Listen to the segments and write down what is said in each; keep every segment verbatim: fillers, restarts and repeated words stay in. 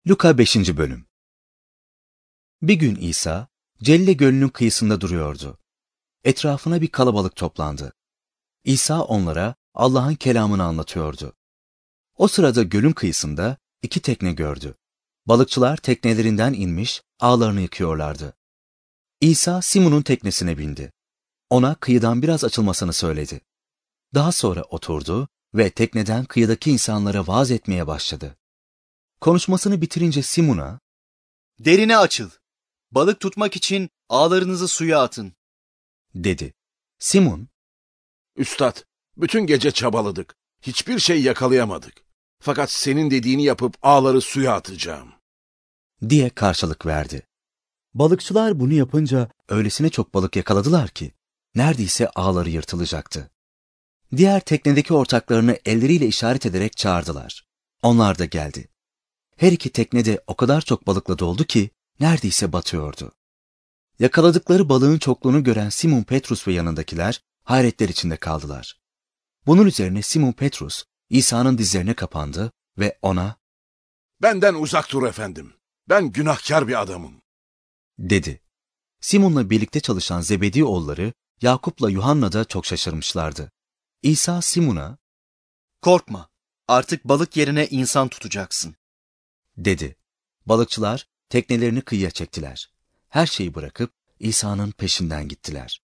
Luka beşinci Bölüm. Bir gün İsa, Celle Gölü'nün kıyısında duruyordu. Etrafına bir kalabalık toplandı. İsa onlara Allah'ın kelamını anlatıyordu. O sırada gölün kıyısında iki tekne gördü. Balıkçılar teknelerinden inmiş, ağlarını yıkıyorlardı. İsa Simon'un teknesine bindi. Ona kıyıdan biraz açılmasını söyledi. Daha sonra oturdu ve tekneden kıyıdaki insanlara vaaz etmeye başladı. Konuşmasını bitirince Simon'a, "Derine açıl. Balık tutmak için ağlarınızı suya atın," dedi. Simon, "Üstad, bütün gece çabaladık. Hiçbir şey yakalayamadık. Fakat senin dediğini yapıp ağları suya atacağım," diye karşılık verdi. Balıkçılar bunu yapınca öylesine çok balık yakaladılar ki neredeyse ağları yırtılacaktı. Diğer teknedeki ortaklarını elleriyle işaret ederek çağırdılar. Onlar da geldi. Her iki tekne de o kadar çok balıkla doldu ki neredeyse batıyordu. Yakaladıkları balığın çokluğunu gören Simon Petrus ve yanındakiler hayretler içinde kaldılar. Bunun üzerine Simon Petrus İsa'nın dizlerine kapandı ve ona, "Benden uzak dur efendim. Ben günahkar bir adamım," dedi. Simon'la birlikte çalışan Zebedi oğulları Yakup'la Yuhanna da çok şaşırmışlardı. İsa Simon'a, "Korkma, artık balık yerine insan tutacaksın," dedi. Balıkçılar teknelerini kıyıya çektiler. Her şeyi bırakıp İsa'nın peşinden gittiler.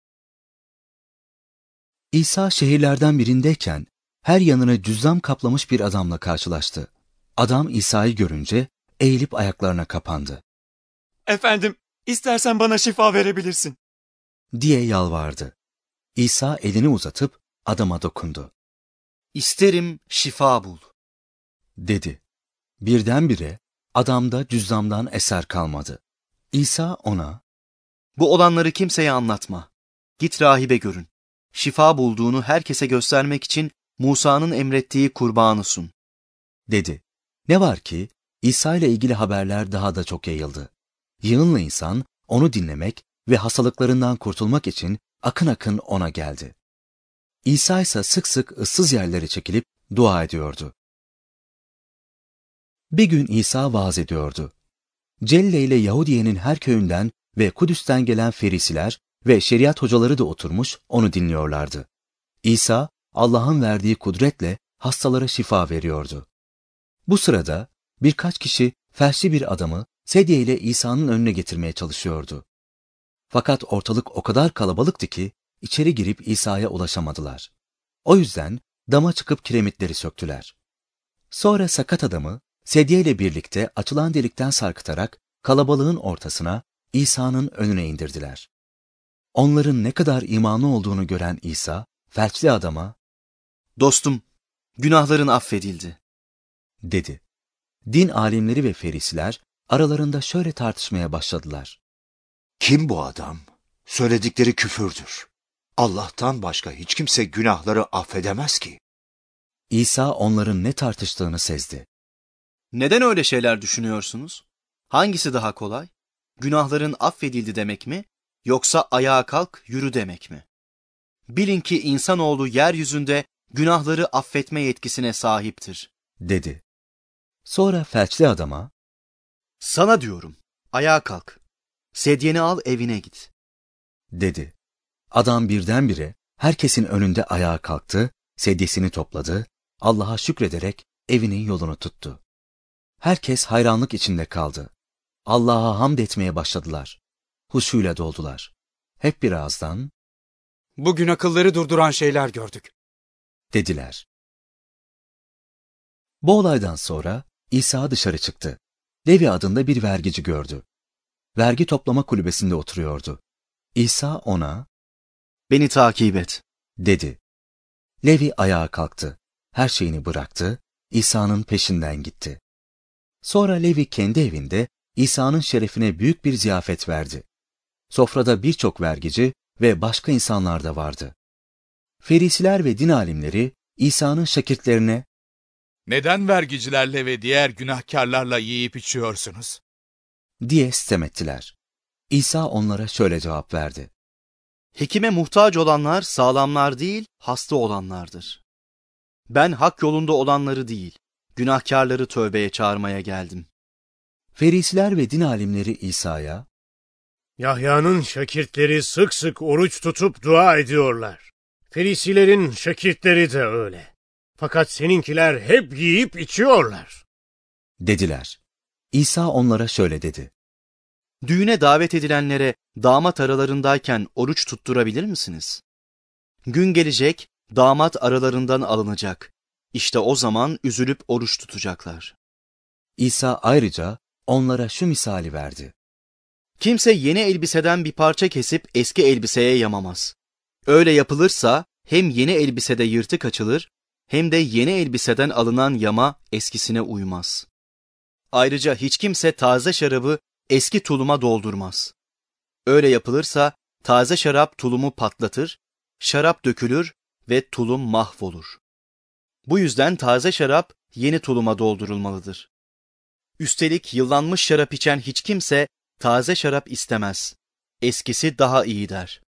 İsa şehirlerden birindeyken her yanını cüzzam kaplamış bir adamla karşılaştı. Adam İsa'yı görünce eğilip ayaklarına kapandı. "Efendim, istersen bana şifa verebilirsin," diye yalvardı. İsa elini uzatıp adama dokundu. "İsterim şifa bul," dedi. Birdenbire adamda cüzzamdan eser kalmadı. İsa ona, "Bu olanları kimseye anlatma. Git rahibe görün. Şifa bulduğunu herkese göstermek için Musa'nın emrettiği kurbanı sun," dedi. Ne var ki İsa ile ilgili haberler daha da çok yayıldı. Yığınla insan onu dinlemek ve hastalıklarından kurtulmak için akın akın ona geldi. İsa ise sık sık ıssız yerlere çekilip dua ediyordu. Bir gün İsa vaaz ediyordu. Celle ile Yahudiye'nin her köyünden ve Kudüs'ten gelen ferisiler ve şeriat hocaları da oturmuş onu dinliyorlardı. İsa Allah'ın verdiği kudretle hastalara şifa veriyordu. Bu sırada birkaç kişi felçli bir adamı sedye ile İsa'nın önüne getirmeye çalışıyordu. Fakat ortalık o kadar kalabalıktı ki içeri girip İsa'ya ulaşamadılar. O yüzden dama çıkıp kiremitleri söktüler. Sonra sakat adamı sedye ile birlikte açılan delikten sarkıtarak kalabalığın ortasına İsa'nın önüne indirdiler. Onların ne kadar imanlı olduğunu gören İsa, felçli adama, "Dostum, günahların affedildi," dedi. Din alimleri ve ferisiler aralarında şöyle tartışmaya başladılar. "Kim bu adam? Söyledikleri küfürdür. Allah'tan başka hiç kimse günahları affedemez ki." İsa onların ne tartıştığını sezdi. "Neden öyle şeyler düşünüyorsunuz? Hangisi daha kolay? Günahların affedildi demek mi? Yoksa ayağa kalk, yürü demek mi? Bilin ki insanoğlu yeryüzünde günahları affetme yetkisine sahiptir," dedi. Sonra felçli adama, "Sana diyorum, ayağa kalk. Sedyeni al, evine git," dedi. Adam birdenbire herkesin önünde ayağa kalktı, sedyesini topladı, Allah'a şükrederek evinin yolunu tuttu. Herkes hayranlık içinde kaldı. Allah'a hamd etmeye başladılar. Huşuyla doldular. Hep bir ağızdan, "Bugün akılları durduran şeyler gördük," dediler. Bu olaydan sonra İsa dışarı çıktı. Levi adında bir vergici gördü. Vergi toplama kulübesinde oturuyordu. İsa ona, "Beni takip et," dedi. Levi ayağa kalktı. Her şeyini bıraktı. İsa'nın peşinden gitti. Sonra Levi kendi evinde İsa'nın şerefine büyük bir ziyafet verdi. Sofrada birçok vergici ve başka insanlar da vardı. Ferisiler ve din alimleri İsa'nın şagirdlerine, "Neden vergicilerle ve diğer günahkarlarla yiyip içiyorsunuz?" diye sitem ettiler. İsa onlara şöyle cevap verdi. "Hekime muhtaç olanlar sağlamlar değil, hasta olanlardır. Ben hak yolunda olanları değil, günahkarları tövbeye çağırmaya geldim." Ferisiler ve din alimleri İsa'ya, Yahya'nın şakirtleri sık sık oruç tutup dua ediyorlar. Ferisilerin şakirtleri de öyle. Fakat seninkiler hep yiyip içiyorlar. dediler. İsa onlara şöyle dedi. Düğüne davet edilenlere damat aralarındayken oruç tutturabilir misiniz? Gün gelecek, damat aralarından alınacak. İşte o zaman üzülüp oruç tutacaklar. İsa ayrıca onlara şu misali verdi. Kimse yeni elbiseden bir parça kesip eski elbiseye yamamaz. Öyle yapılırsa hem yeni elbisede yırtık açılır, hem de yeni elbiseden alınan yama eskisine uymaz. Ayrıca hiç kimse taze şarabı eski tuluma doldurmaz. Öyle yapılırsa taze şarap tulumu patlatır, şarap dökülür ve tulum mahvolur. Bu yüzden taze şarap yeni tuluma doldurulmalıdır. Üstelik yıllanmış şarap içen hiç kimse taze şarap istemez. Eskisi daha iyi der.